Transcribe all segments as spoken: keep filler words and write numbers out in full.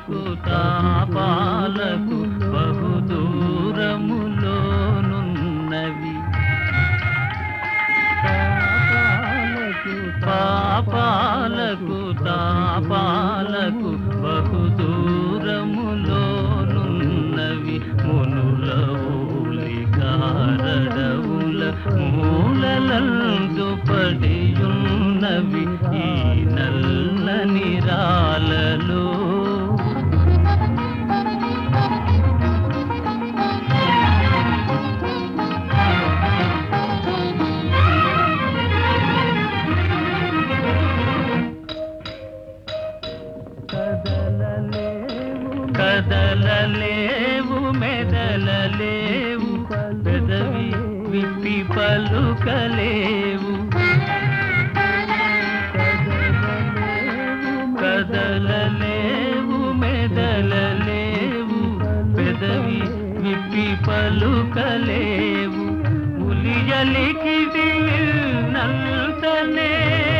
తాపాలకు తాపాలకు బహుదూరములోనున్నవి పాపాలకు తాపాలకు బహుదూరములోనున్నవి మునుల ఊలి కారడవుల మూలలందు పడియున్నవి ఈ నల్లని రాలలో. కదలలేవు మెదలలేవు పెదవి విప్పి పలుకలేవు. కదలలేవు మెదలలేవు పెదవి విప్పి పలుకలేవు. ఉలియలికి నంతనే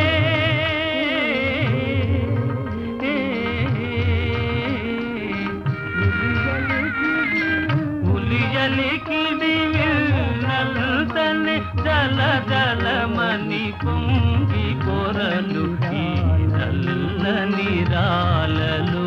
నల్తనే జల జలమని పొంగి కొరలు ఈ నల్లని రాలలో.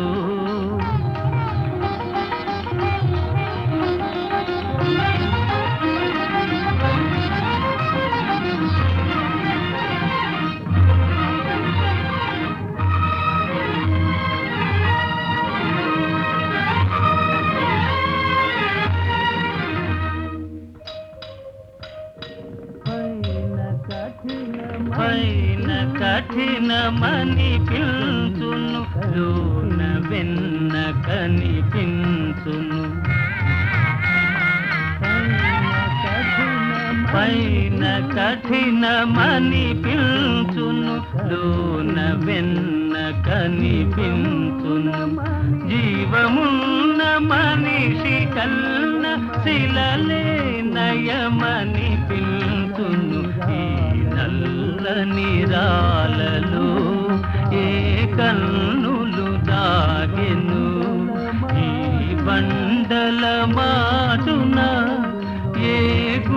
పైన కఠినమని పిలుచును లోన వెన్న కనిపించును. పైన కఠినమని పిలుచును లోన వెన్న కనిపించును. జీవమున్న మనిషి కన్న శిలలే నయమని పిలుచును ఈ నల్లని రాలలో. ఏ కన్నులు దాగెను ఈ బండల మాటున ఏ